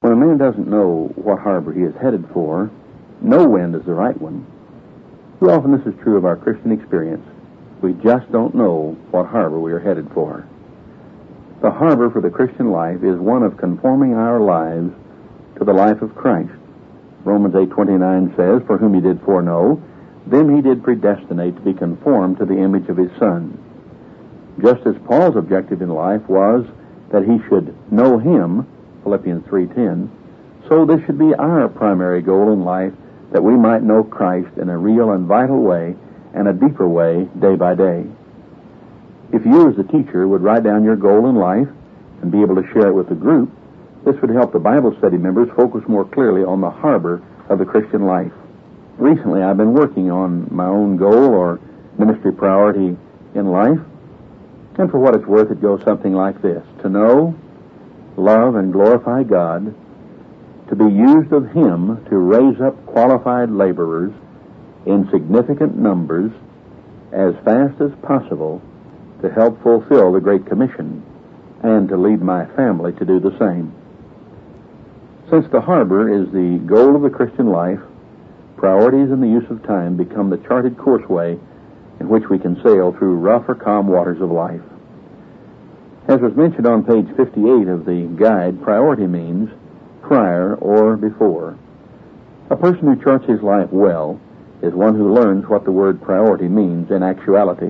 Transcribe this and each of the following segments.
When a man doesn't know what harbor he is headed for, no wind is the right one. Too often this is true of our Christian experience. We just don't know what harbor we are headed for. The harbor for the Christian life is one of conforming our lives to the life of Christ. Romans 8:29 says, "For whom he did foreknow, them he did predestinate to be conformed to the image of his Son." Just as Paul's objective in life was that he should know him, Philippians 3:10, so this should be our primary goal in life, that we might know Christ in a real and vital way and a deeper way day by day. If you as a teacher would write down your goal in life and be able to share it with the group, this would help the Bible study members focus more clearly on the harbor of the Christian life. Recently, I've been working on my own goal or ministry priority in life, and for what it's worth, it goes something like this: to know, love, and glorify God, to be used of Him to raise up qualified laborers in significant numbers as fast as possible to help fulfill the Great Commission, and to lead my family to do the same. Since the harbor is the goal of the Christian life, priorities and the use of time become the charted courseway in which we can sail through rough or calm waters of life. As was mentioned on page 58 of the guide, priority means prior or before. A person who charts his life well is one who learns what the word priority means in actuality.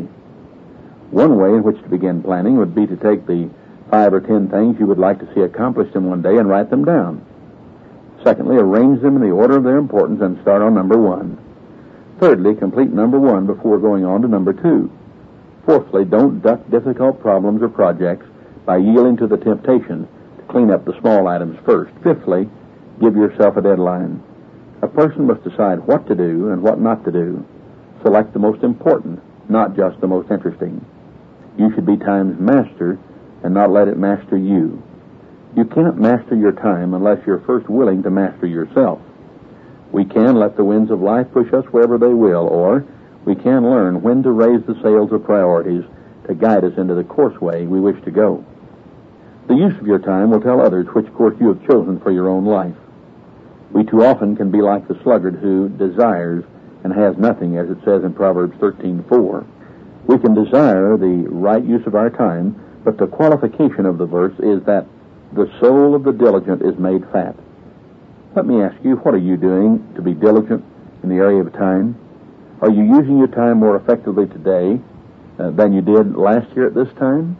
One way in which to begin planning would be to take the 5 or 10 things you would like to see accomplished in one day and write them down. Secondly, arrange them in the order of their importance and start on number 1. Thirdly, complete number 1 before going on to number 2. Fourthly, don't duck difficult problems or projects by yielding to the temptation to clean up the small items first. Fifthly, give yourself a deadline. A person must decide what to do and what not to do. Select the most important, not just the most interesting. You should be time's master and not let it master you. You can't master your time unless you're first willing to master yourself. We can let the winds of life push us wherever they will, or we can learn when to raise the sails of priorities to guide us into the courseway we wish to go. The use of your time will tell others which course you have chosen for your own life. We too often can be like the sluggard who desires and has nothing, as it says in Proverbs 13:4. We can desire the right use of our time, but the qualification of the verse is that the soul of the diligent is made fat. Let me ask you, what are you doing to be diligent in the area of time? Are you using your time more effectively today than you did last year at this time?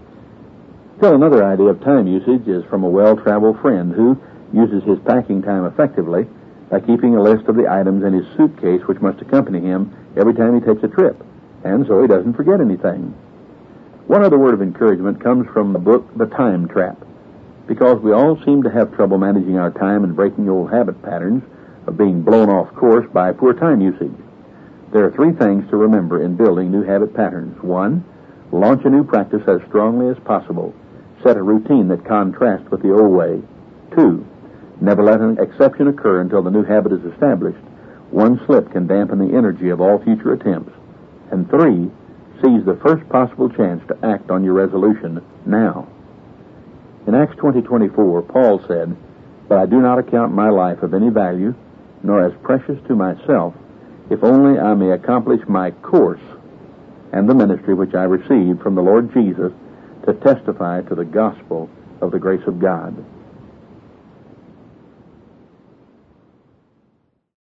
Still another idea of time usage is from a well-traveled friend who uses his packing time effectively by keeping a list of the items in his suitcase which must accompany him every time he takes a trip, and so he doesn't forget anything. One other word of encouragement comes from the book The Time Trap, because we all seem to have trouble managing our time and breaking old habit patterns of being blown off course by poor time usage. There are 3 things to remember in building new habit patterns. 1, launch a new practice as strongly as possible. Set a routine that contrasts with the old way. 2, never let an exception occur until the new habit is established. One slip can dampen the energy of all future attempts. And 3, seize the first possible chance to act on your resolution now. In Acts 20:24, Paul said, "But I do not account my life of any value, nor as precious to myself, if only I may accomplish my course and the ministry which I received from the Lord Jesus to testify to the gospel of the grace of God."